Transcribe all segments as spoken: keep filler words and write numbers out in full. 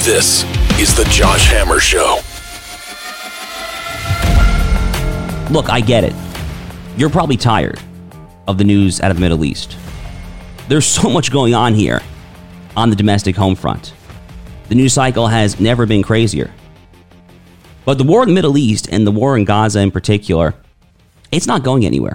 This is the Josh Hammer Show. Look, I get it. You're probably tired of the news out of the Middle East. There's so much going on here on the domestic home front. The news cycle has never been crazier. But the war in the Middle East, and the war in Gaza in particular, it's not going anywhere.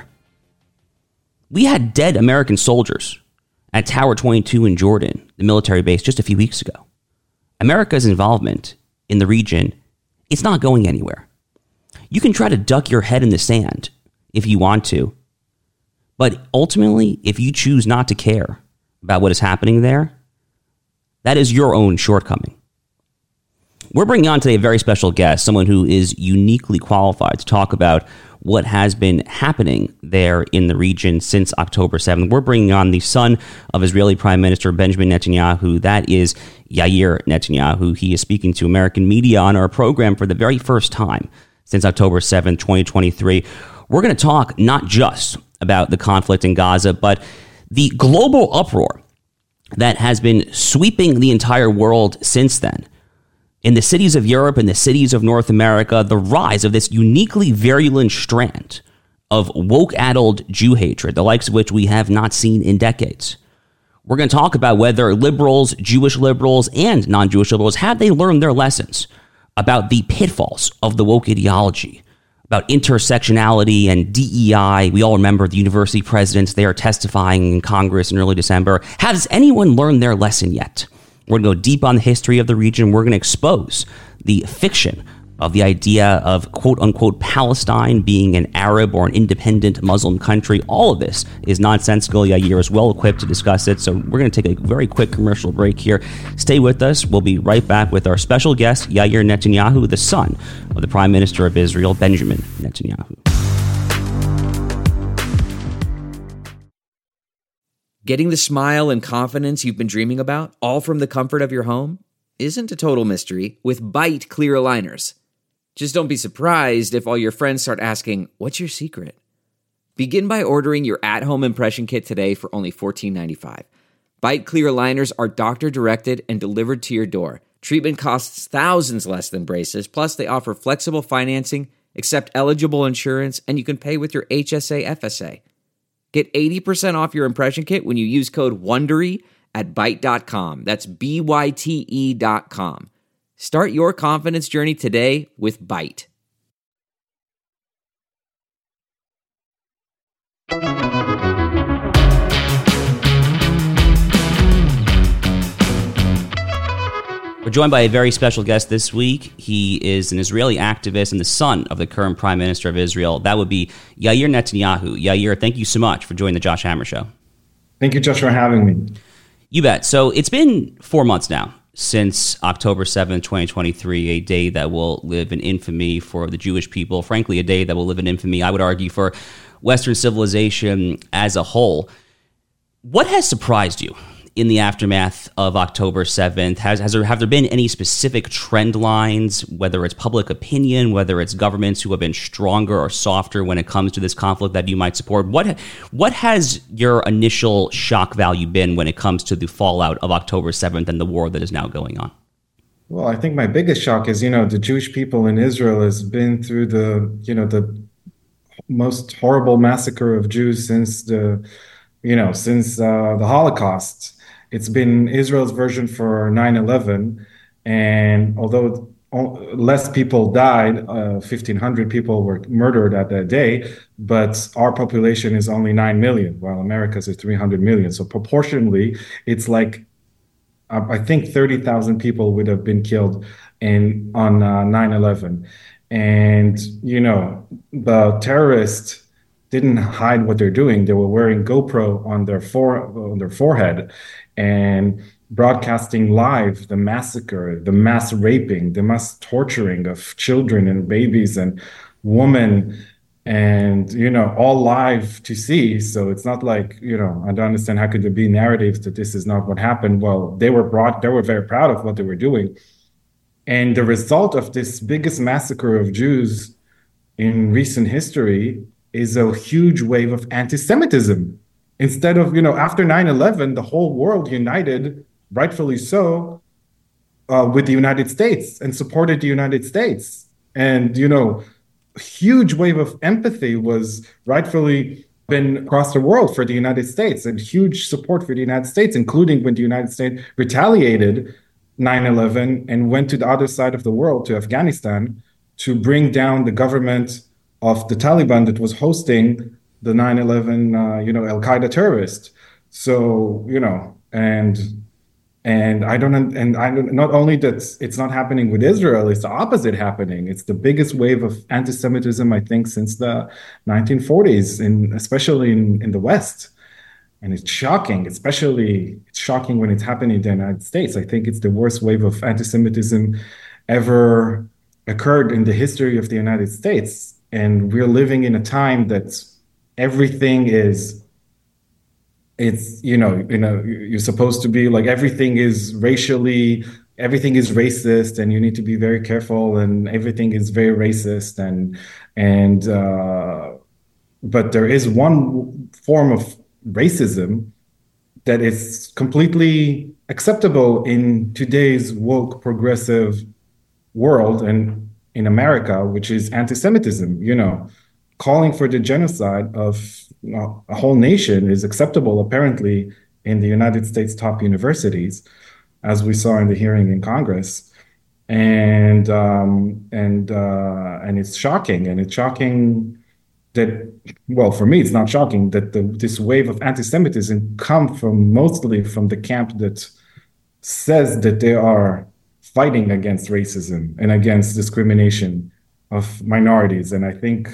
We had dead American soldiers at Tower twenty-two in Jordan, the military base, just a few weeks ago. America's involvement in the region, it's not going anywhere. You can try to duck your head in the sand if you want to. But ultimately, if you choose not to care about what is happening there, that is your own shortcoming. We're bringing on today a very special guest, someone who is uniquely qualified to talk about what has been happening there in the region since October seventh. We're bringing on the son of Israeli Prime Minister Benjamin Netanyahu. That is Yair Netanyahu. He is speaking to American media on our program for the very first time since October seventh, twenty twenty-three. We're going to talk not just about the conflict in Gaza, but the global uproar that has been sweeping the entire world since then. In the cities of Europe and the cities of North America, the rise of this uniquely virulent strand of woke-addled Jew hatred, the likes of which we have not seen in decades. We're going to talk about whether liberals, Jewish liberals, and non-Jewish liberals, have they learned their lessons about the pitfalls of the woke ideology, about intersectionality and D E I. We all remember the university presidents, they are testifying in Congress in early December. Has anyone learned their lesson yet? We're going to go deep on the history of the region. We're going to expose the fiction of the idea of quote-unquote Palestine being an Arab or an independent Muslim country. All of this is nonsensical. Yair is well-equipped to discuss it, so we're going to take a very quick commercial break here. Stay with us. We'll be right back with our special guest, Yair Netanyahu, the son of the Prime Minister of Israel, Benjamin Netanyahu. Getting the smile and confidence you've been dreaming about, all from the comfort of your home, isn't a total mystery with Byte clear aligners. Just don't be surprised if all your friends start asking, "What's your secret?" Begin by ordering your at-home impression kit today for only fourteen ninety-five. Byte clear aligners are doctor-directed and delivered to your door. Treatment costs thousands less than braces, plus they offer flexible financing, accept eligible insurance, and you can pay with your H S A F S A. Get eighty percent off your impression kit when you use code WONDERY at byte dot com. That's B Y T E dot com. Start your confidence journey today with Byte. We're joined by a very special guest this week. He is an Israeli activist and the son of the current Prime Minister of Israel. That would be Yair Netanyahu. Yair, thank you so much for joining the Josh Hammer Show. Thank you, Josh, for having me. You bet. So it's been four months now since October seventh, twenty twenty-three, a day that will live in infamy for the Jewish people. Frankly, a day that will live in infamy, I would argue, for Western civilization as a whole. What has surprised you in the aftermath of October seventh? Has, has there, have there been any specific trend lines, whether it's public opinion, whether it's governments who have been stronger or softer when it comes to this conflict that you might support? What, what has your initial shock value been when it comes to the fallout of October seventh and the war that is now going on? Well, I think my biggest shock is, you know, the Jewish people in Israel has been through the, you know, the most horrible massacre of Jews since the, you know, since uh, the Holocaust. It's been Israel's version for nine eleven, and although less people died, uh, fifteen hundred people were murdered at that day, but our population is only nine million, while America's is three hundred million. So proportionally, it's like, uh, I think thirty thousand people would have been killed in on uh, nine eleven. And, you know, the terrorists didn't hide what they're doing. They were wearing GoPro on their fore on their forehead and broadcasting live the massacre, the mass raping, the mass torturing of children and babies and women, and, you know, all live to see. So it's not like, you know, I don't understand how could there be narratives that this is not what happened. Well, they were brought, they were very proud of what they were doing. And the result of this biggest massacre of Jews in recent history is a huge wave of anti-Semitism. Instead of, you know, after nine eleven, the whole world united, rightfully so, uh, with the United States and supported the United States. And, you know, a huge wave of empathy was rightfully been across the world for the United States, and huge support for the United States, including when the United States retaliated nine eleven and went to the other side of the world, to Afghanistan, to bring down the government of the Taliban that was hosting the nine eleven, uh, you know, Al-Qaeda terrorist. So, you know, and and I don't, and I don't, not only that it's not happening with Israel, it's the opposite happening. It's the biggest wave of anti-Semitism, I think, since the nineteen forties, in, especially in, in the West. And it's shocking, especially it's shocking when it's happening in the United States. I think it's the worst wave of anti-Semitism ever occurred in the history of the United States. And we're living in a time that everything is, it's, you know, you know, you're supposed to be like, everything is racially, everything is racist, and you need to be very careful, and everything is very racist. And, and, uh, but there is one form of racism that is completely acceptable in today's woke progressive world and in America, which is anti-Semitism. You know, calling for the genocide of a whole nation is acceptable, apparently, in the United States top universities, as we saw in the hearing in Congress. And um, and uh, and it's shocking, and it's shocking that, well, for me, it's not shocking that the, this wave of anti-Semitism come from mostly from the camp that says that they are fighting against racism and against discrimination of minorities. And I think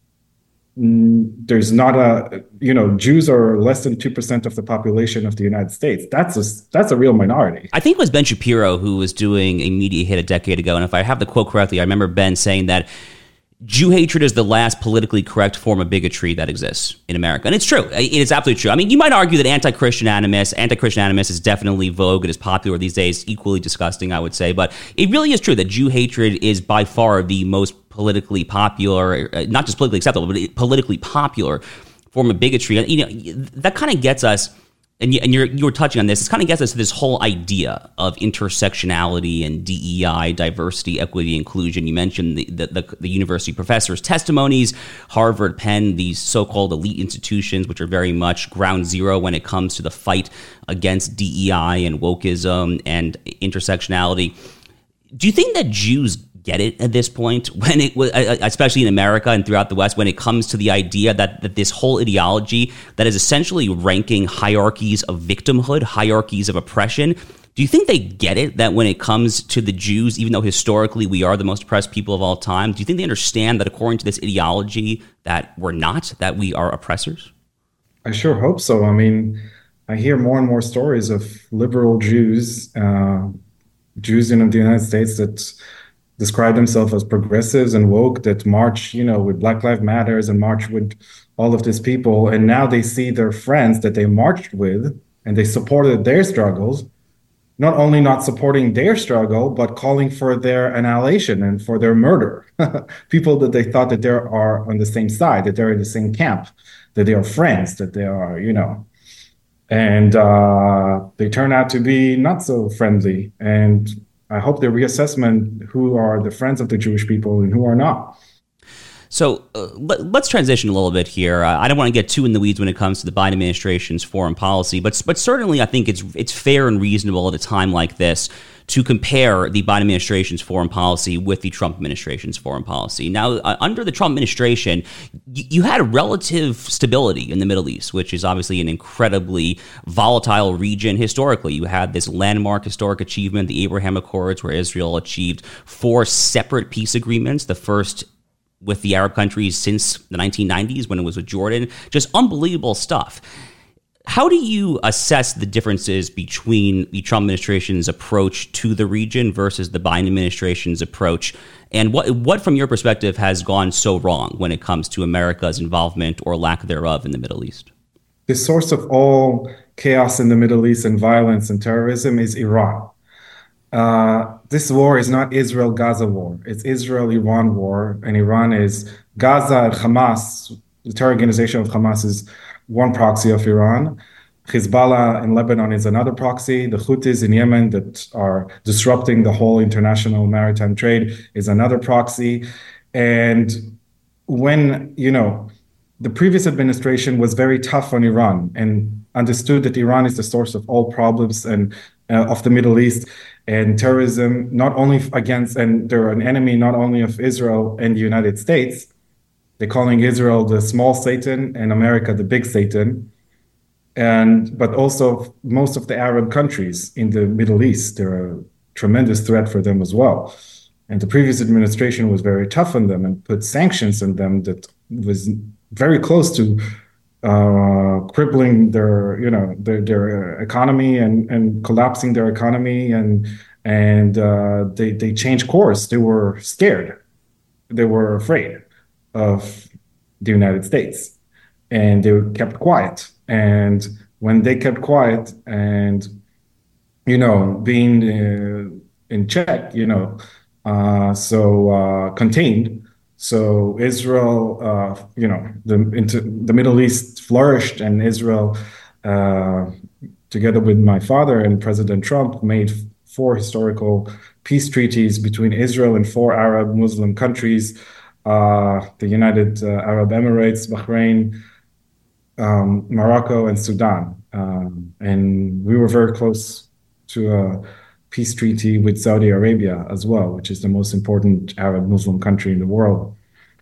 mm, there's not a, you know, Jews are less than two percent of the population of the United States. That's a, that's a real minority. I think it was Ben Shapiro who was doing a media hit a decade ago. And if I have the quote correctly, I remember Ben saying that Jew hatred is the last politically correct form of bigotry that exists in America. And it's true. It is absolutely true. I mean, you might argue that anti-Christian animus, anti-Christian animus is definitely vogue. It is popular these days, equally disgusting, I would say. But it really is true that Jew hatred is by far the most politically popular, not just politically acceptable, but politically popular form of bigotry. You know, that kind of gets us, and, you, and you're, you were touching on this, this kind of gets us to this whole idea of intersectionality and D E I, diversity, equity, inclusion. You mentioned the, the, the, the university professors' testimonies, Harvard, Penn, these so-called elite institutions, which are very much ground zero when it comes to the fight against D E I and wokeism and intersectionality. Do you think that Jews get it at this point, when it was, especially in America and throughout the West, when it comes to the idea that, that this whole ideology that is essentially ranking hierarchies of victimhood, hierarchies of oppression, do you think they get it, that when it comes to the Jews, even though historically we are the most oppressed people of all time, do you think they understand that according to this ideology that we're not, that we are oppressors? I sure hope so. I mean, I hear more and more stories of liberal Jews, uh, Jews in the United States that describe themselves as progressives and woke, that march, you know, with Black Lives Matters and march with all of these people. And now they see their friends that they marched with and they supported their struggles, not only not supporting their struggle, but calling for their annihilation and for their murder. People that they thought that they are on the same side, that they're in the same camp, that they are friends, that they are, you know, and uh, they turn out to be not so friendly. And I hope the reassessment who are the friends of the Jewish people and who are not. So uh, let, let's transition a little bit here. Uh, I don't want to get too in the weeds when it comes to the Biden administration's foreign policy, but but certainly I think it's it's fair and reasonable at a time like this to compare the Biden administration's foreign policy with the Trump administration's foreign policy. Now, uh, under the Trump administration, y- you had relative stability in the Middle East, which is obviously an incredibly volatile region historically. You had this landmark historic achievement, the Abraham Accords, where Israel achieved four separate peace agreements, the first with the Arab countries since the nineteen nineties when it was with Jordan. Just unbelievable stuff. How do you assess the differences between the Trump administration's approach to the region versus the Biden administration's approach? And what, what from your perspective, has gone so wrong when it comes to America's involvement or lack thereof in the Middle East? The source of all chaos in the Middle East and violence and terrorism is Iran. Uh, this war is not Israel-Gaza war. It's Israel-Iran war. And Iran is Gaza and Hamas. The terror organization of Hamas is one proxy of Iran. Hezbollah in Lebanon is another proxy. The Houthis in Yemen that are disrupting the whole international maritime trade is another proxy. And when, you know, the previous administration was very tough on Iran and understood that Iran is the source of all problems and uh, of the Middle East and terrorism, not only against, and they're an enemy not only of Israel and the United States. They're calling Israel the small Satan and America the big Satan. And but also most of the Arab countries in the Middle East, they're a tremendous threat for them as well. And the previous administration was very tough on them and put sanctions on them that was very close to uh, crippling their, you know, their, their economy and, and collapsing their economy. And and uh, they they changed course. They were scared. They were afraid of the United States, and they kept quiet. And when they kept quiet and, you know, being uh, in check, you know, uh, so uh, contained, so Israel, uh, you know, the into the Middle East flourished, and Israel, uh, together with my father and President Trump, made four historical peace treaties between Israel and four Arab Muslim countries, uh, the United uh, Arab Emirates, Bahrain, um, Morocco, and Sudan. Um, and we were very close to a peace treaty with Saudi Arabia as well, which is the most important Arab Muslim country in the world.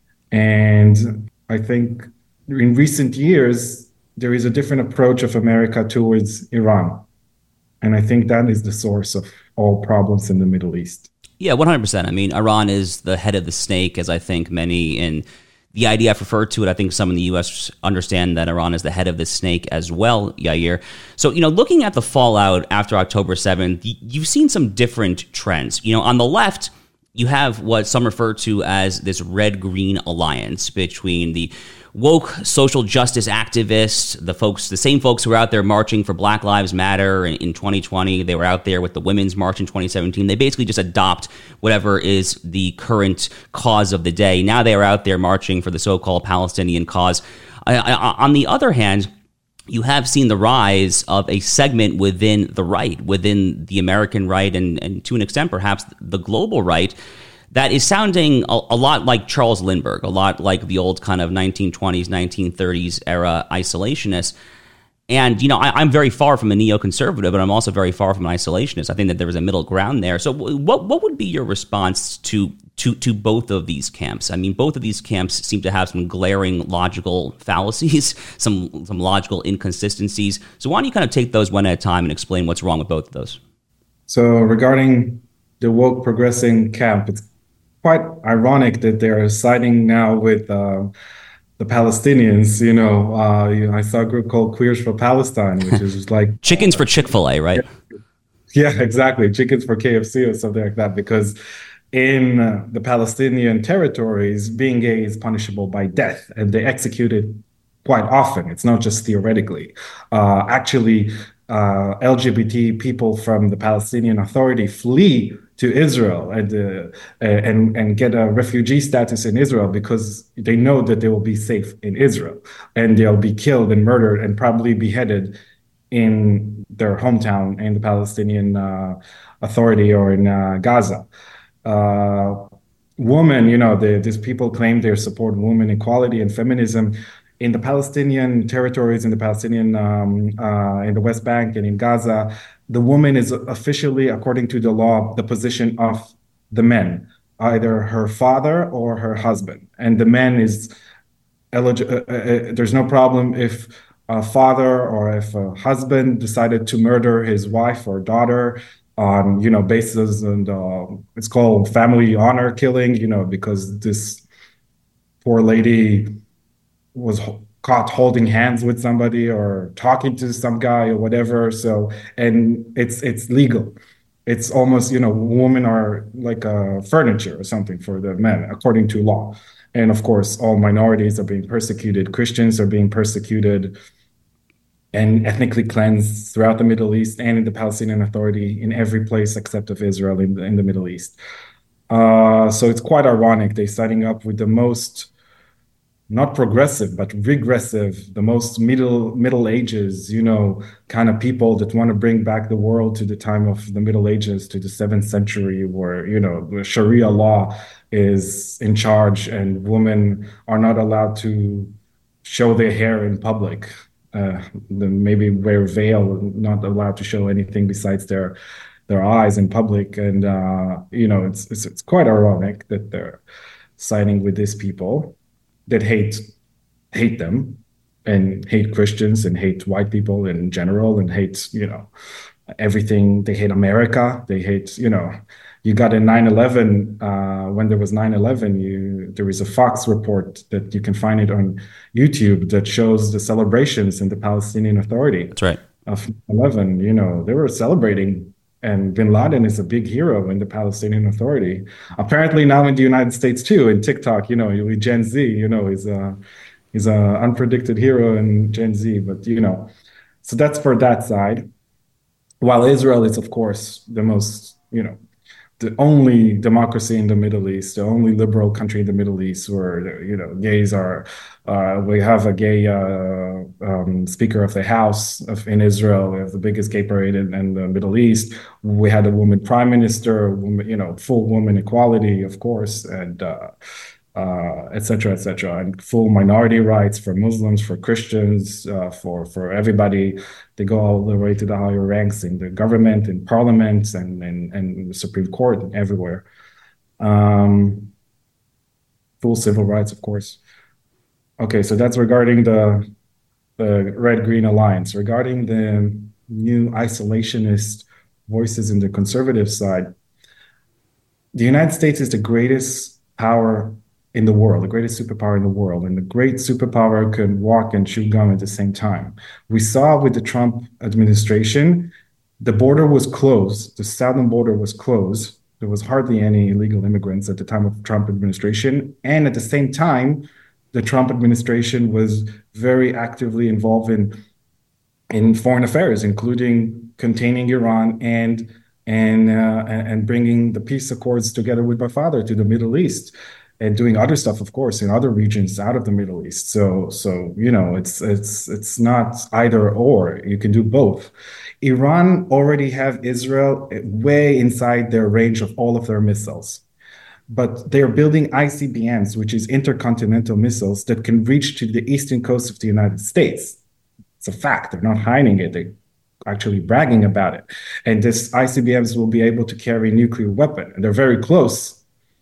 And I think in recent years, there is a different approach of America towards Iran. And I think that is the source of all problems in the Middle East. Yeah, one hundred percent. I mean, Iran is the head of the snake, as I think many in the I D F refer to it. I think some in the U S understand that Iran is the head of the snake as well, Yair. So, you know, looking at the fallout after October seventh, you've seen some different trends. You know, on the left, you have what some refer to as this red-green alliance between the woke social justice activists, the folks, the same folks who were out there marching for Black Lives Matter in, in twenty twenty. They were out there with the Women's March in twenty seventeen. They basically just adopt whatever is the current cause of the day. Now they are out there marching for the so-called Palestinian cause. I, I, on the other hand, you have seen the rise of a segment within the right, within the American right, and, and to an extent, perhaps the global right, that is sounding a, a lot like Charles Lindbergh, a lot like the old kind of nineteen twenties, nineteen thirties era isolationists. And, you know, I, I'm very far from a neoconservative, but I'm also very far from an isolationist. I think that there was a middle ground there. So what what would be your response to to to both of these camps? I mean, both of these camps seem to have some glaring logical fallacies, some some logical inconsistencies. So why don't you kind of take those one at a time and explain what's wrong with both of those? So regarding the woke progressing camp, it's quite ironic that they're siding now with uh, the Palestinians. You know, uh, you know, I saw a group called Queers for Palestine, which is like chickens for Chick-fil-A, right? Yeah, exactly. Chickens for K F C or something like that. Because in uh, the Palestinian territories, being gay is punishable by death, and they execute it quite often. It's not just theoretically. Uh, actually, uh, L G B T people from the Palestinian Authority flee to Israel and uh, and and get a refugee status in Israel because they know that they will be safe in Israel, and they'll be killed and murdered and probably beheaded in their hometown in the Palestinian uh, Authority or in uh, Gaza. Uh, women, you know, the, these people claim they support women equality and feminism. In the Palestinian territories, in the Palestinian, um, uh, in the West Bank and in Gaza, the woman is officially, according to the law, the position of the men, either her father or her husband. And the man is eligible. Uh, uh, there's no problem if a father or if a husband decided to murder his wife or daughter on, you know, basis, and uh, it's called family honor killing, you know, because this poor lady was caught holding hands with somebody or talking to some guy or whatever. So, and it's it's legal. It's almost, you know, women are like a furniture or something for the men, according to law. And of course, all minorities are being persecuted. Christians are being persecuted and ethnically cleansed throughout the Middle East and in the Palestinian Authority, in every place except of Israel in the, in the Middle East. Uh, so it's quite ironic. They're signing up with the most not progressive, but regressive, the most middle Middle Ages, you know, kind of people that want to bring back the world to the time of the Middle Ages, to the seventh century, where, you know, the Sharia law is in charge and women are not allowed to show their hair in public. Uh, maybe wear veil, not allowed to show anything besides their their eyes in public. And, uh, you know, it's, it's it's quite ironic that they're siding with these people that hate hate them and hate Christians and hate white people in general and hate, you know, everything. They hate America. They hate, you know, you got in nine eleven, uh, when there was nine eleven, you, there is a Fox report that you can find it on YouTube that shows the celebrations in the Palestinian Authority. That's right. Of eleven, you know, they were celebrating. And bin Laden is a big hero in the Palestinian Authority. Apparently now in the United States too, in TikTok, you know, with Gen Z, you know, he's a he's a unpredicted hero in Gen Z. But you know, so that's for that side. While Israel is, of course, the most, you know, the only democracy in the Middle East, the only liberal country in the Middle East where, you know, gays are. Uh, we have a gay uh, um, Speaker of the House of, in Israel. We have the biggest gay parade in, in the Middle East. We had a woman prime minister, woman, you know, full woman equality, of course, and uh, uh, et cetera, et cetera, and full minority rights for Muslims, for Christians, uh, for for everybody. They go all the way to the higher ranks in the government, in parliaments, and and, and the Supreme Court, and everywhere. Um, full civil rights, of course. Okay, so that's regarding the the Red-Green Alliance. Regarding the new isolationist voices in the conservative side, the United States is the greatest power in the world, the greatest superpower in the world, and the great superpower can walk and chew gum at the same time. We saw with the Trump administration, the border was closed, the southern border was closed. There was hardly any illegal immigrants at the time of the Trump administration, and at the same time, the Trump administration was very actively involved in, in foreign affairs, including containing Iran and and uh, and bringing the peace accords together with my father to the Middle East, and doing other stuff, of course, in other regions out of the Middle East. So so you know, it's it's it's not either or. You can do both. Iran already have Israel way inside their range of all of their missiles. But they're building I C B Ms, which is intercontinental missiles that can reach to the eastern coast of the United States. It's a fact. They're not hiding it. They're actually bragging about it. And this I C B Ms will be able to carry a nuclear weapon. And they're very close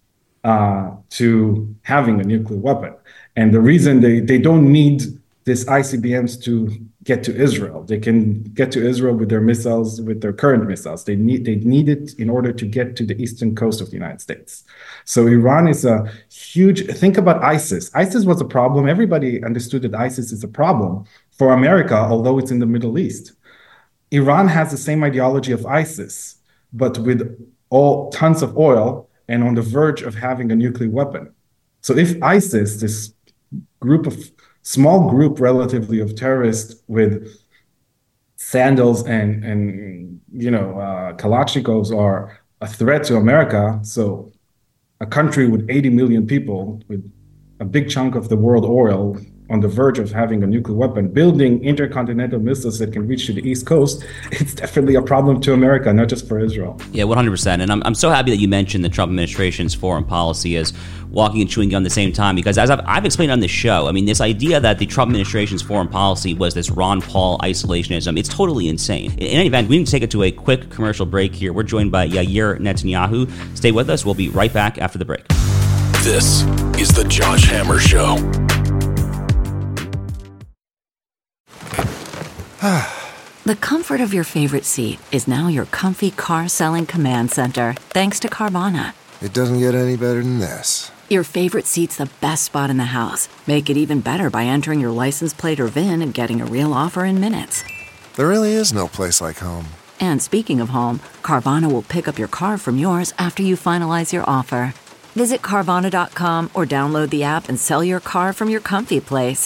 uh, to having a nuclear weapon. And the reason they, they don't need this I C B Ms to get to Israel. They can get to Israel with their missiles, with their current missiles. They need they need it in order to get to the eastern coast of the United States. So Iran is a huge, think about ISIS. ISIS was a problem. Everybody understood that ISIS is a problem for America, although it's in the Middle East. Iran has the same ideology of ISIS, but with all tons of oil and on the verge of having a nuclear weapon. So if ISIS, this group of small group relatively of terrorists with sandals and, and you know, uh, Kalashnikovs are a threat to America. So a country with eighty million people, with a big chunk of the world oil, on the verge of having a nuclear weapon, building intercontinental missiles that can reach to the East Coast, it's definitely a problem to America, not just for Israel. Yeah, one hundred percent. And I'm, I'm so happy that you mentioned the Trump administration's foreign policy as walking and chewing gum at the same time, because as I've, I've explained on this show, I mean, this idea that the Trump administration's foreign policy was this Ron Paul isolationism, it's totally insane. In any event, we need to take it to a quick commercial break here. We're joined by Yair Netanyahu. Stay with us. We'll be right back after the break. This is the Josh Hammer Show. The comfort of your favorite seat is now your comfy car selling command center, thanks to Carvana. It doesn't get any better than this. Your favorite seat's the best spot in the house. Make it even better by entering your license plate or V I N and getting a real offer in minutes. There really is no place like home. And speaking of home, Carvana will pick up your car from yours after you finalize your offer. Visit Carvana dot com or download the app and sell your car from your comfy place.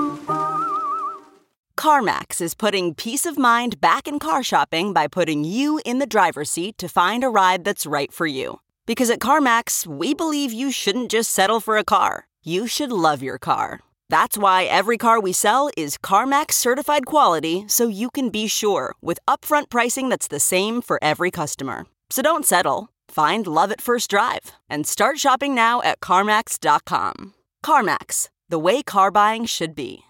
CarMax is putting peace of mind back in car shopping by putting you in the driver's seat to find a ride that's right for you. Because at CarMax, we believe you shouldn't just settle for a car. you should love your car. That's why every car we sell is CarMax certified quality, so you can be sure with upfront pricing that's the same for every customer. So don't settle. Find love at first drive and start shopping now at CarMax dot com. CarMax, the way car buying should be.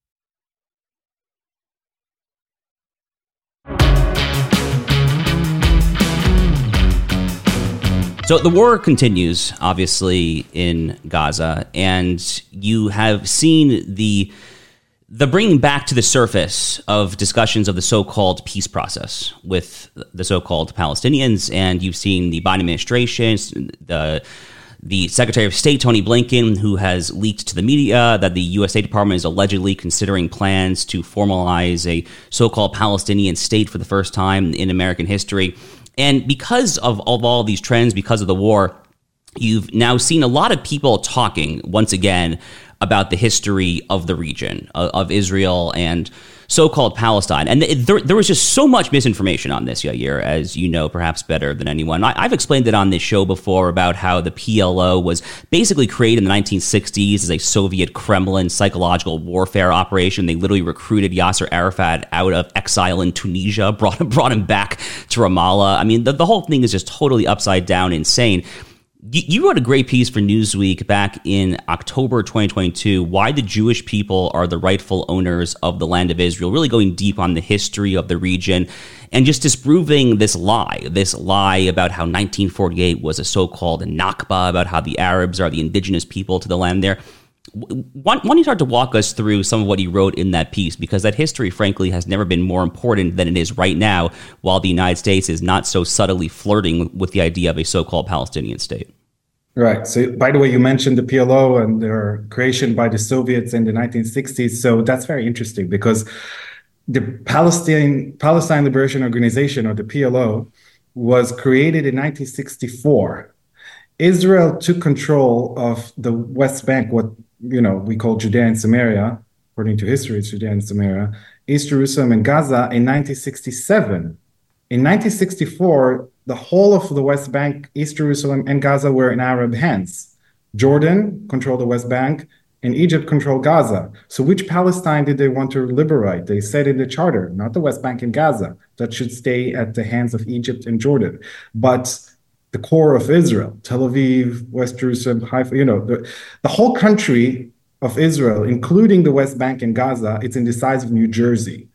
So the war continues, obviously, in Gaza, and you have seen the the bringing back to the surface of discussions of the so-called peace process with the so-called Palestinians, and you've seen the Biden administration, the the Secretary of State, Tony Blinken, who has leaked to the media that the U S State Department is allegedly considering plans to formalize a so-called Palestinian state for the first time in American history. And because of, of all these trends, because of the war, you've now seen a lot of people talking once again about the history of the region, of, of Israel and so-called Palestine. And there, there was just so much misinformation on this, Yair, as you know perhaps better than anyone. I, I've explained it on this show before about how the P L O was basically created in the nineteen sixties as a Soviet Kremlin psychological warfare operation. They literally recruited Yasser Arafat out of exile in Tunisia, brought him, brought him back to Ramallah. I mean, the, the whole thing is just totally upside down insane. You wrote a great piece for Newsweek back in October twenty twenty-two, Why the Jewish People Are the Rightful Owners of the Land of Israel, really going deep on the history of the region and just disproving this lie, this lie about how nineteen forty-eight was a so-called Nakba, about how the Arabs are the indigenous people to the land there. Why, why don't you start to walk us through some of what he wrote in that piece? Because that history, frankly, has never been more important than it is right now, while the United States is not so subtly flirting with the idea of a so-called Palestinian state. Right. So, by the way, you mentioned the P L O and their creation by the Soviets in the nineteen sixties. So that's very interesting because the Palestine Palestine Liberation Organization, or the P L O, was created in nineteen sixty-four. Israel took control of the West Bank, what you know we call Judea and Samaria, according to history, it's Judea and Samaria, East Jerusalem and Gaza in nineteen sixty-seven. In nineteen sixty-four, the whole of the West Bank, East Jerusalem, and Gaza were in Arab hands. Jordan controlled the West Bank, and Egypt controlled Gaza. So which Palestine did they want to liberate? They said in the charter, not the West Bank and Gaza, that should stay at the hands of Egypt and Jordan. But the core of Israel, Tel Aviv, West Jerusalem, Haifa, you know, the, the whole country of Israel, including the West Bank and Gaza, it's in the size of New Jersey.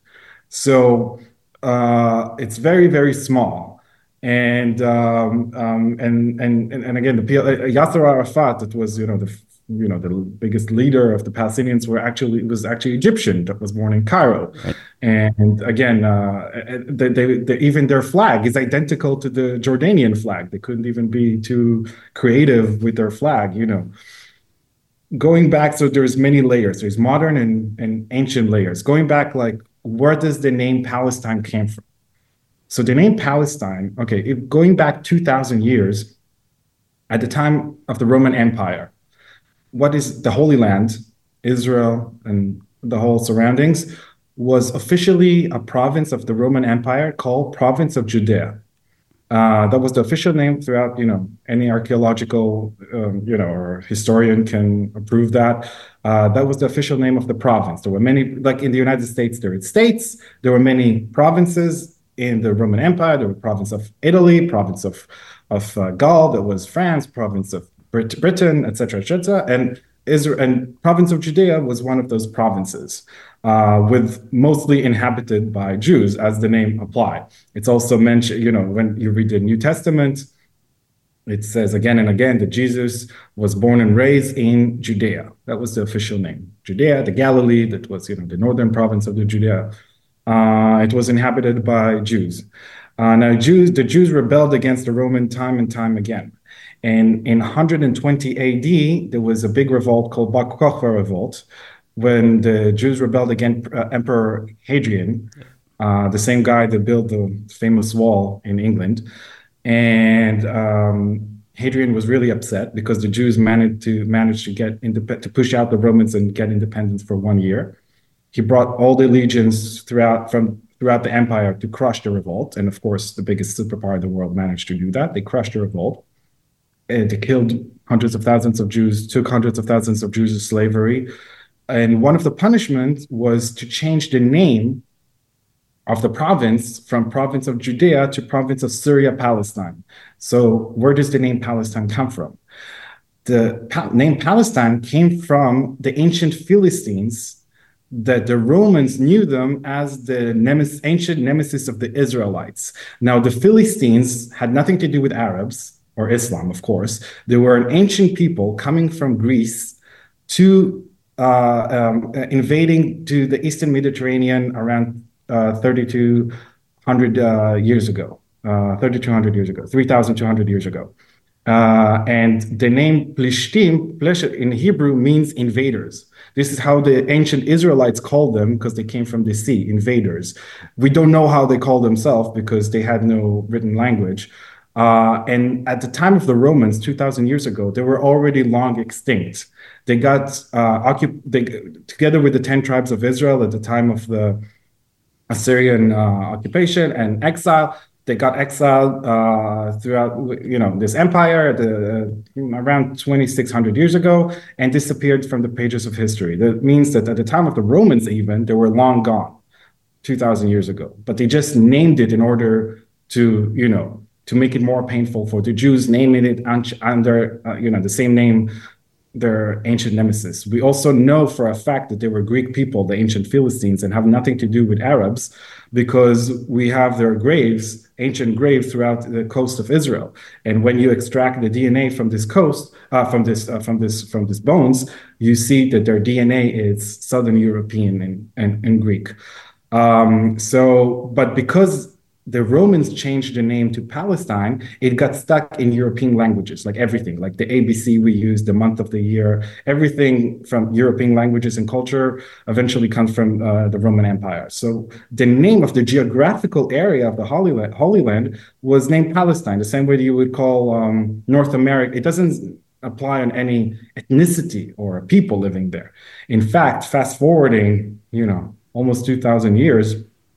So uh, it's very, very small. And um, um, and and and again, the Yasser Arafat, that was you know the you know the biggest leader of the Palestinians, were actually was actually Egyptian, that was born in Cairo. Right. And again, uh, they, they, they, even their flag is identical to the Jordanian flag. They couldn't even be too creative with their flag, you know. Going back, so there's many layers. There's modern and, and ancient layers. Going back, like, where does the name Palestine came from? So the name Palestine, okay, if going back two thousand years, at the time of the Roman Empire, what is the Holy Land, Israel and the whole surroundings, was officially a province of the Roman Empire called Province of Judea. Uh, that was the official name throughout, you know, any archaeological, um, you know, or historian can approve that. Uh, that was the official name of the province. There were many, like in the United States, there were states, there were many provinces. In the Roman Empire, there was province of Italy, province of of uh, Gaul, that was France, province of Brit- Britain, et cetera, et cetera. And Israel and province of Judea was one of those provinces, uh, with mostly inhabited by Jews, as the name applied. It's also mentioned, you know, when you read the New Testament, it says again and again that Jesus was born and raised in Judea. That was the official name. Judea, the Galilee, that was, you know, the northern province of the Judea. Uh, it was inhabited by Jews. Uh, now, Jews, the Jews rebelled against the Roman time and time again. And in one hundred twenty A D, there was a big revolt called Bar Kokhba revolt, when the Jews rebelled against uh, Emperor Hadrian, uh, the same guy that built the famous wall in England. And um, Hadrian was really upset because the Jews managed to manage to get indep- to push out the Romans and get independence for one year. He brought all the legions throughout from throughout the empire to crush the revolt. And of course, the biggest superpower in the world managed to do that. They crushed the revolt. uh, they killed hundreds of thousands of Jews, took hundreds of thousands of Jews to slavery. And one of the punishments was to change the name of the province from province of Judea to province of Syria, Palestine. So where does the name Palestine come from? The pa- name Palestine came from the ancient Philistines, that the Romans knew them as the nemes- ancient nemesis of the Israelites. Now, the Philistines had nothing to do with Arabs or Islam, of course. They were an ancient people coming from Greece to uh, um, invading to the Eastern Mediterranean around uh, thirty-two hundred uh, years ago, uh, thirty-two hundred years ago, three thousand two hundred years ago. Uh, and the name Plishtim, Plesh in Hebrew, means invaders. This is how the ancient Israelites called them, because they came from the sea, invaders. We don't know how they called themselves because they had no written language. Uh, and at the time of the Romans, two thousand years ago, they were already long extinct. They got uh, occup- they, together with the ten tribes of Israel at the time of the Assyrian uh, occupation and exile. They got exiled uh, throughout, you know, this empire the, uh, around twenty-six hundred years ago and disappeared from the pages of history. That means that at the time of the Romans even, they were long gone, two thousand years ago. But they just named it in order to, you know, to make it more painful for the Jews, naming it under, uh, you know, the same name, their ancient nemesis. We also know for a fact that they were Greek people, the ancient Philistines, and have nothing to do with Arabs, because we have their graves, ancient graves throughout the coast of Israel. And when you extract the D N A from this coast, uh, from this, uh, from this, from this bones, you see that their D N A is Southern European and, and, and Greek. Um, so, but because the Romans changed the name to Palestine, it got stuck in European languages, like everything, like the A B C we use, the month of the year, everything from European languages and culture eventually comes from uh, the Roman Empire. So the name of the geographical area of the Holy Land, Holy Land was named Palestine, the same way you would call um, North America. It doesn't apply on any ethnicity or people living there. In fact, fast forwarding, you know, almost two thousand years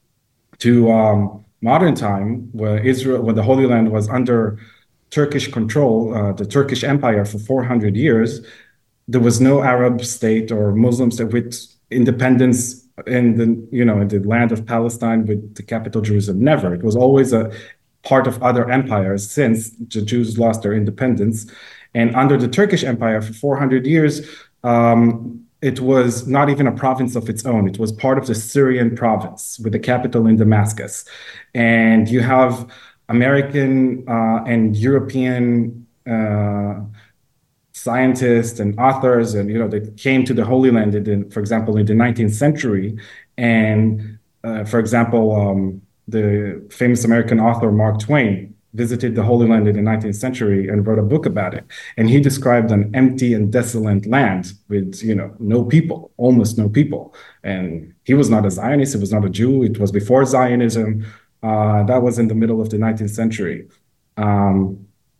to um, modern time, where Israel, when the Holy Land was under Turkish control, uh, the Turkish Empire for four hundred years, there was no Arab state or Muslim state with independence in the, you know, in the land of Palestine with the capital Jerusalem. Never. It was always a part of other empires since the Jews lost their independence. And under the Turkish Empire for four hundred years, um, it was not even a province of its own. It was part of the Syrian province with the capital in Damascus. And you have American uh, and European uh, scientists and authors, and, you know, they came to the Holy Land, in, for example, in the nineteenth century. And, uh, for example, um, the famous American author Mark Twain visited the Holy Land in the nineteenth century and wrote a book about it. And he described an empty and desolate land with, you know, no people, almost no people. And he was not a Zionist, he was not a Jew, it was before Zionism. Uh, that was in the middle of the nineteenth century. Um,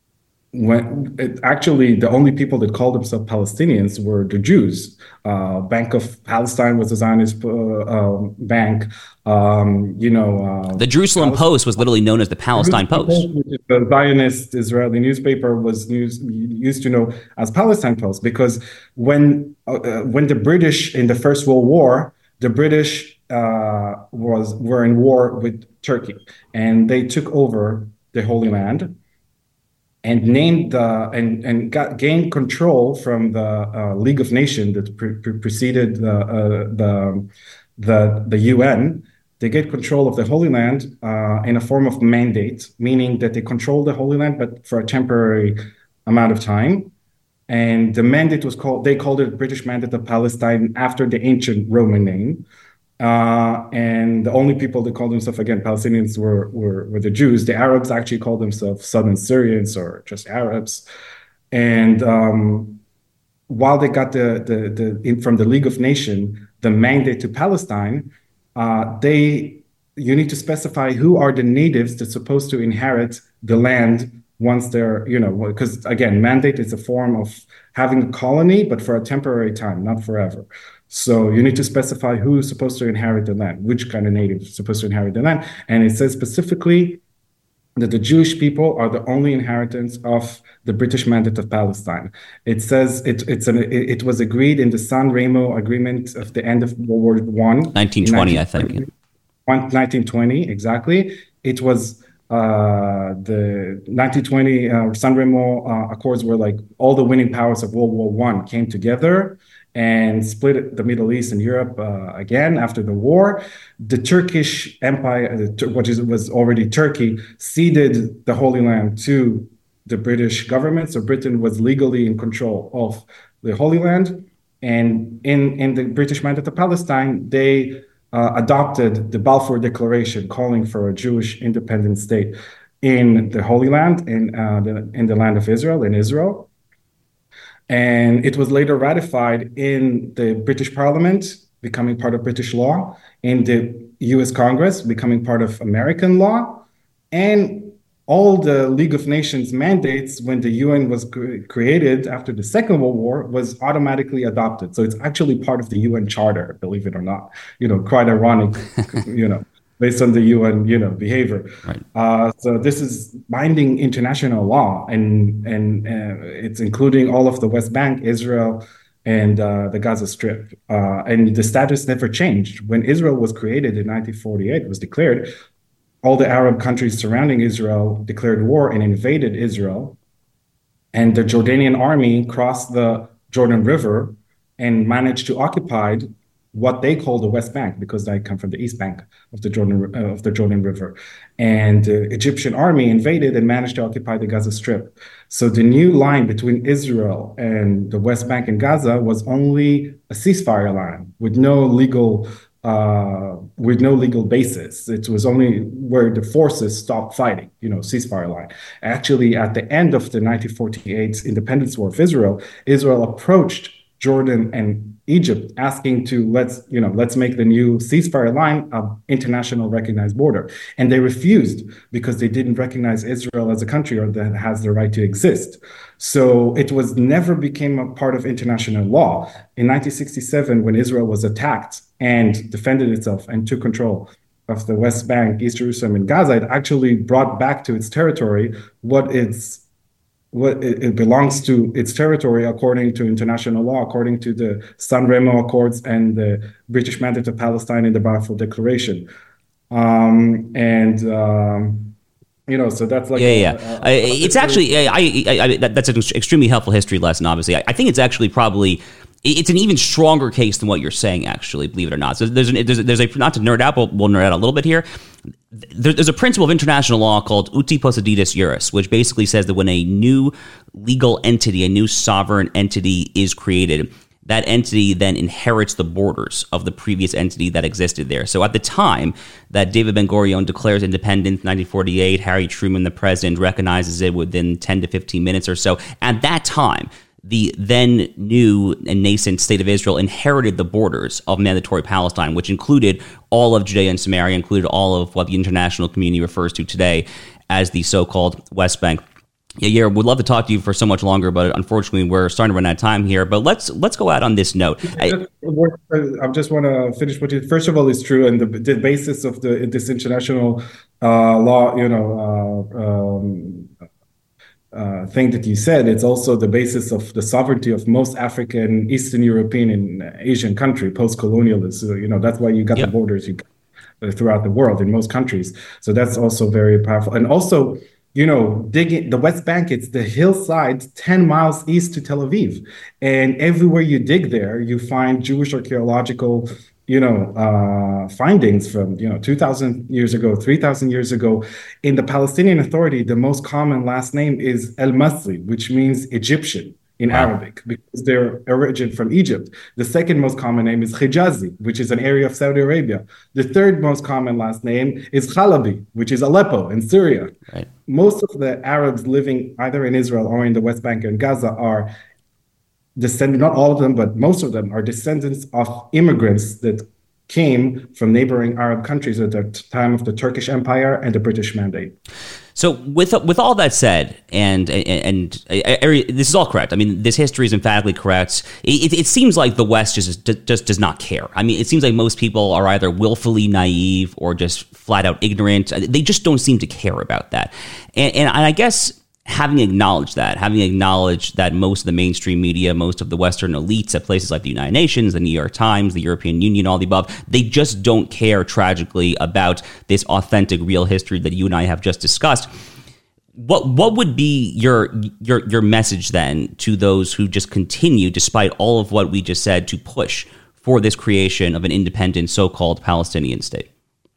when it, actually, the only people that called themselves Palestinians were the Jews. Uh, Bank of Palestine was a Zionist uh, uh, bank. Um, you know, uh, the Jerusalem Palestine, Post was literally known as the Palestine Post. Post. The Zionist Israeli newspaper was news, used to know as Palestine Post, because when uh, when the British in the First World War, the British uh, was were in war with Turkey, and they took over the Holy Land and named the and and got gained control from the uh, League of Nations that pre- pre- preceded the, uh, the the the U N. They get control of the Holy Land uh, in a form of mandate, meaning that they control the Holy Land, but for a temporary amount of time. And the mandate was called, they called it British Mandate of Palestine after the ancient Roman name. Uh, and the only people that called themselves, again, Palestinians were, were, were the Jews. The Arabs actually called themselves Southern Syrians or just Arabs. And um, while they got the, the, the in, from the League of Nations, the mandate to Palestine, uh, they you need to specify who are the natives that's supposed to inherit the land once they're, you know, because again, mandate is a form of having a colony, but for a temporary time, not forever. So you need to specify who is supposed to inherit the land, which kind of native is supposed to inherit the land. And it says specifically that the Jewish people are the only inheritors of the British Mandate of Palestine. It says it, it's an, it, it was agreed in the San Remo Agreement of the end of World War One. nineteen twenty, I think. nineteen twenty, exactly. It was uh, the nineteen twenty uh, San Remo uh, Accords were like all the winning powers of World War One came together and split the Middle East and Europe uh, again after the war. The Turkish Empire, which was already Turkey, ceded the Holy Land to the British government. So Britain was legally in control of the Holy Land. And in, in the British Mandate of Palestine, they uh, adopted the Balfour Declaration calling for a Jewish independent state in the Holy Land, in, uh, the, in the land of Israel, in Israel. And it was later ratified in the British Parliament, becoming part of British law, in the U S Congress, becoming part of American law, and all the League of Nations mandates when the U N was cre- created after the Second World War was automatically adopted. So it's actually part of the U N Charter, believe it or not. You know, quite ironic, you know, based on the U N, you know, behavior. Right. Uh, so this is binding international law, and and uh, it's including all of the West Bank, Israel, and uh, the Gaza Strip. Uh, and the status never changed. When Israel was created in nineteen forty-eight, it was declared, all the Arab countries surrounding Israel declared war and invaded Israel. And the Jordanian army crossed the Jordan River and managed to occupy what they call the West Bank, because I come from the East Bank of the Jordan uh, of the Jordan River. And the Egyptian army invaded and managed to occupy the Gaza Strip. So the new line between Israel and the West Bank and Gaza was only a ceasefire line with no legal uh, with no legal basis. It was only where the forces stopped fighting, you know, ceasefire line. Actually, at the end of the nineteen forty-eight independence war of Israel, Israel approached Jordan and Egypt asking to let's, you know, let's make the new ceasefire line an international recognized border. And they refused because they didn't recognize Israel as a country or that has the right to exist. So it was never became a part of international law. In nineteen sixty-seven, when Israel was attacked and defended itself and took control of the West Bank, East Jerusalem, and Gaza, it actually brought back to its territory what it's What it, it belongs to its territory according to international law, according to the San Remo Accords and the British Mandate of Palestine and the Balfour Declaration. Um, and, um, you know, so that's like... Yeah, a, yeah. A, a, it's actually, I, I, I, that, that's an extremely helpful history lesson, obviously. I, I think it's actually probably... It's an even stronger case than what you're saying, actually, believe it or not. So there's, an, there's, a, there's a, not to nerd out, but we'll nerd out a little bit here. There, there's a principle of international law called uti possidetis juris, which basically says that when a new legal entity, a new sovereign entity is created, that entity then inherits the borders of the previous entity that existed there. So at the time that David Ben-Gurion declares independence, nineteen forty-eight, Harry Truman, the president, recognizes it within ten to fifteen minutes or so. At that time, the then new and nascent state of Israel inherited the borders of mandatory Palestine, which included all of Judea and Samaria, included all of what the international community refers to today as the so-called West Bank. Yeah, yeah, would love to talk to you for so much longer, but unfortunately, we're starting to run out of time here. But let's let's go out on this note. I, I just want to finish what you. First of all, it's true, and the, the basis of the this international uh, law, you know. Uh, um, Uh, thing that you said, it's also the basis of the sovereignty of most African, Eastern European, and Asian country, post-colonialists. So, you know, that's why you got yep. the borders you got, uh, throughout the world in most countries. So that's also very powerful. And also, you know, digging the West Bank, it's the hillside ten miles east to Tel Aviv. And everywhere you dig there, you find Jewish archaeological you know, uh, findings from, you know, two thousand years ago, three thousand years ago. In the Palestinian Authority, the most common last name is El-Masri, which means Egyptian in wow. Arabic, because they're origin from Egypt. The second most common name is Hijazi, which is an area of Saudi Arabia. The third most common last name is Halabi, which is Aleppo in Syria. Right. Most of the Arabs living either in Israel or in the West Bank and Gaza are descendants, not all of them, but most of them are descendants of immigrants that came from neighboring Arab countries at the time of the Turkish Empire and the British Mandate. So with with all that said, and and, and uh, this is all correct. I mean, this history is emphatically correct. It, it seems like the West just just does not care. I mean, it seems like most people are either willfully naive or just flat out ignorant. They just don't seem to care about that. And, and I guess having acknowledged that, having acknowledged that most of the mainstream media, most of the Western elites at places like the United Nations, the New York Times, the European Union, all the above, they just don't care tragically about this authentic, real history that you and I have just discussed. What what would be your your your message then to those who just continue, despite all of what we just said, to push for this creation of an independent so-called Palestinian state?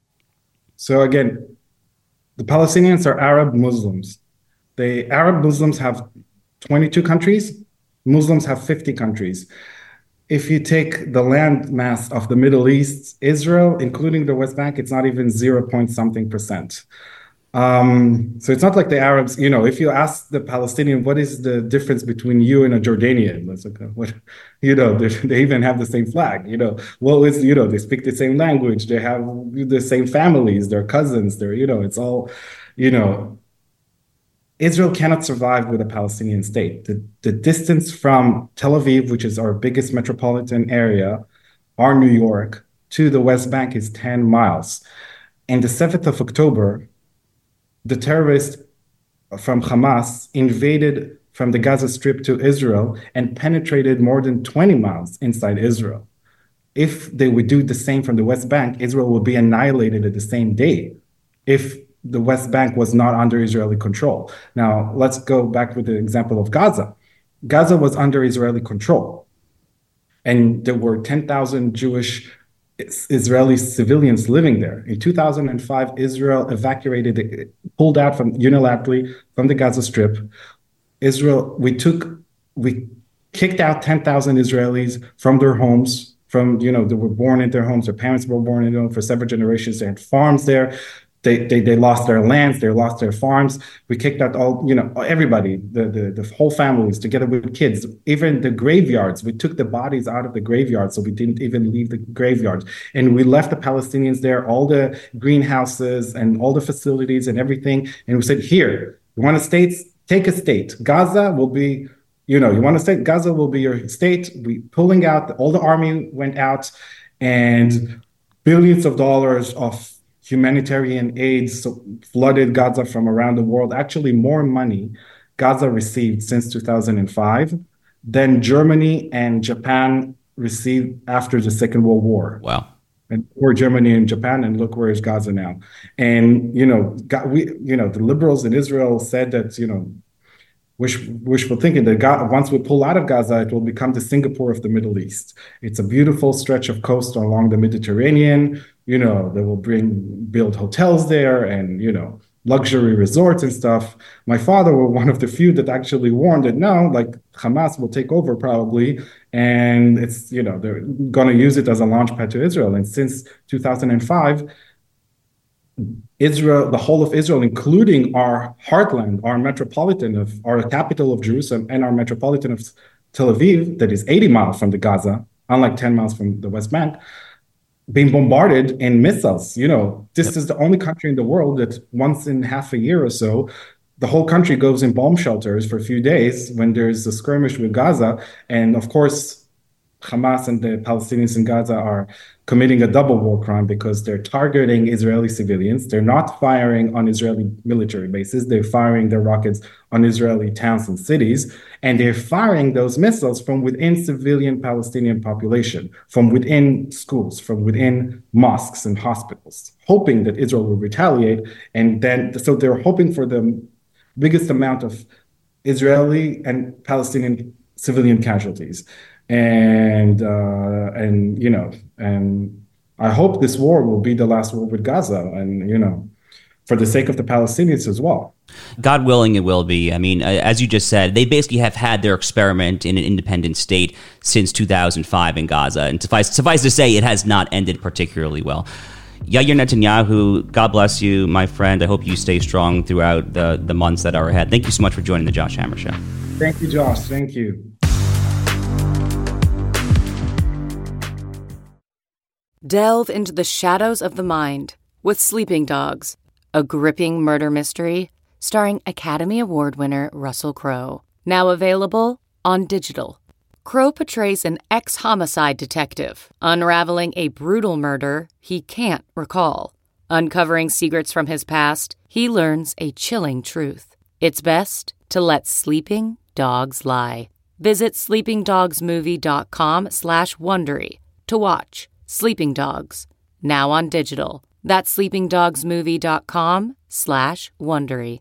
So again, the Palestinians are Arab Muslims. The Arab Muslims have twenty-two countries. Muslims have fifty countries. If you take the land mass of the Middle East, Israel, including the West Bank, it's not even zero point something percent. Um, so it's not like the Arabs, you know, if you ask the Palestinian, what is the difference between you and a Jordanian? It's like, what, you know, they, they even have the same flag, you know, well, it's, you know, they speak the same language. They have the same families, they're cousins, they're, you know, it's all, you know, Israel cannot survive with a Palestinian state. The, the distance from Tel Aviv, which is our biggest metropolitan area, or New York, to the West Bank is ten miles. And the seventh of October, the terrorists from Hamas invaded from the Gaza Strip to Israel and penetrated more than twenty miles inside Israel. If they would do the same from the West Bank, Israel would be annihilated at the same day. If the West Bank was not under Israeli control. Now, let's go back with the example of Gaza. Gaza was under Israeli control. And there were ten thousand Jewish Israeli civilians living there. In two thousand five, Israel evacuated, pulled out from unilaterally from the Gaza Strip. Israel, we took, we kicked out ten thousand Israelis from their homes, from, you know, they were born in their homes, their parents were born in their homes for several generations. They had farms there. They, they they lost their lands, they lost their farms. We kicked out all, you know, everybody, the, the, the whole families together with kids, even the graveyards. We took the bodies out of the graveyards, so we didn't even leave the graveyards. And we left the Palestinians there, all the greenhouses and all the facilities and everything. And we said, here, you want a state? Take a state. Gaza will be, you know, you want a state? Gaza will be your state. We pulling out, all the army went out, and billions of dollars of humanitarian aid so flooded Gaza from around the world. Actually, more money Gaza received since two thousand five than Germany and Japan received after the Second World War. Wow. And we're Germany and Japan, and look where is Gaza now. And, you know, we, you know, the liberals in Israel said that, you know, wish, wishful thinking that God, once we pull out of Gaza, it will become the Singapore of the Middle East. It's a beautiful stretch of coast along the Mediterranean. You know, they will bring, build hotels there and, you know, luxury resorts and stuff. My father was one of the few that actually warned that no, like Hamas will take over probably. And it's, you know, they're going to use it as a launch pad to Israel. And since two thousand five, Israel, the whole of Israel, including our heartland, our metropolitan of our capital of Jerusalem and our metropolitan of Tel Aviv, that is eighty miles from the Gaza, unlike ten miles from the West Bank, being bombarded in missiles. You know, this yep. is the only country in the world that once in half a year or so, the whole country goes in bomb shelters for a few days when there's a skirmish with Gaza. And of course, Hamas and the Palestinians in Gaza are committing a double war crime because they're targeting Israeli civilians. They're not firing on Israeli military bases. They're firing their rockets on Israeli towns and cities. And they're firing those missiles from within civilian Palestinian population, from within schools, from within mosques and hospitals, hoping that Israel will retaliate. And then, so they're hoping for the biggest amount of Israeli and Palestinian civilian casualties. And, uh, and, you know, and I hope this war will be the last war with Gaza and, you know, for the sake of the Palestinians as well. God willing, it will be. I mean, as you just said, they basically have had their experiment in an independent state since two thousand five in Gaza. And suffice, suffice to say, it has not ended particularly well. Yair Netanyahu, God bless you, my friend. I hope you stay strong throughout the, the months that are ahead. Thank you so much for joining the Josh Hammer Show. Thank you, Josh. Thank you. Delve into the shadows of the mind with Sleeping Dogs, a gripping murder mystery starring Academy Award winner Russell Crowe. Now available on digital. Crowe portrays an ex-homicide detective, unraveling a brutal murder he can't recall. Uncovering secrets from his past, he learns a chilling truth. It's best to let sleeping dogs lie. Visit sleepingdogsmovie.com slash Wondery to watch Sleeping Dogs, now on digital. That's sleepingdogsmovie.com slash Wondery.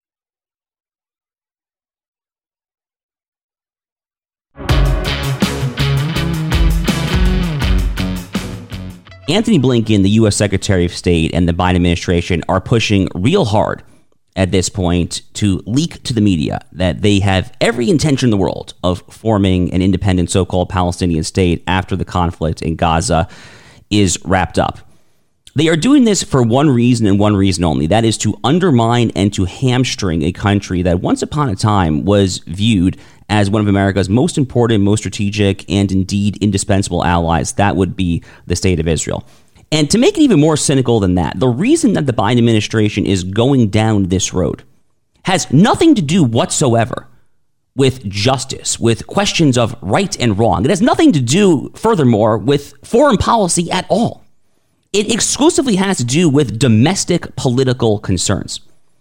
Antony Blinken, the U S Secretary of State, and the Biden administration are pushing real hard at this point to leak to the media that they have every intention in the world of forming an independent so-called Palestinian state after the conflict in Gaza is wrapped up. They are doing this for one reason and one reason only. That is to undermine and to hamstring a country that once upon a time was viewed as one of America's most important, most strategic, and indeed indispensable allies. That would be the state of Israel. And to make it even more cynical than that, the reason that the Biden administration is going down this road has nothing to do whatsoever with justice, with questions of right and wrong. It has nothing to do, furthermore, with foreign policy at all. It exclusively has to do with domestic political concerns.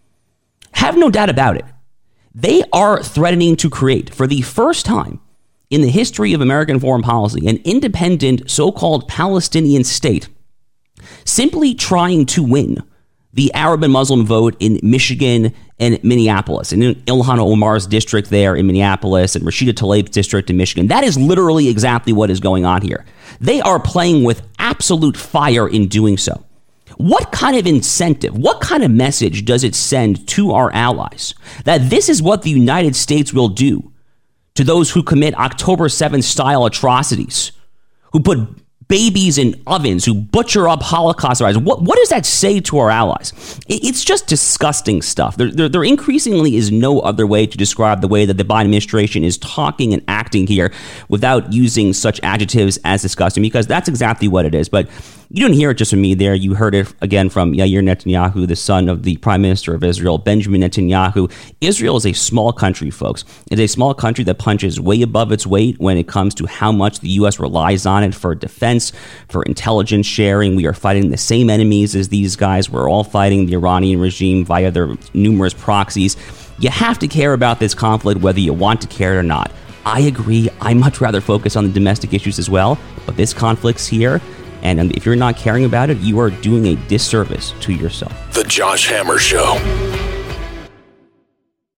Have no doubt about it. They are threatening to create, for the first time in the history of American foreign policy, an independent so-called Palestinian state, simply trying to win the Arab and Muslim vote in Michigan and Minneapolis, and in Ilhan Omar's district there in Minneapolis and Rashida Tlaib's district in Michigan. That is literally exactly what is going on here. They are playing with absolute fire in doing so. What kind of incentive, what kind of message does it send to our allies that this is what the United States will do to those who commit October seventh style atrocities, who put babies in ovens, who butcher up Holocaust survivors? What, what does that say to our allies? It, it's just disgusting stuff. There, there, there increasingly is no other way to describe the way that the Biden administration is talking and acting here without using such adjectives as disgusting, because that's exactly what it is. But you didn't hear it just from me there. You heard it again from Yair Netanyahu, the son of the Prime Minister of Israel, Benjamin Netanyahu. Israel is a small country, folks. It's a small country that punches way above its weight when it comes to how much the U S relies on it for defense, for intelligence sharing. We are fighting the same enemies as these guys. We're all fighting the Iranian regime via their numerous proxies. You have to care about this conflict whether you want to care or not. I agree. I much rather focus on the domestic issues as well, but this conflict's here. And if you're not caring about it, you are doing a disservice to yourself. The Josh Hammer Show.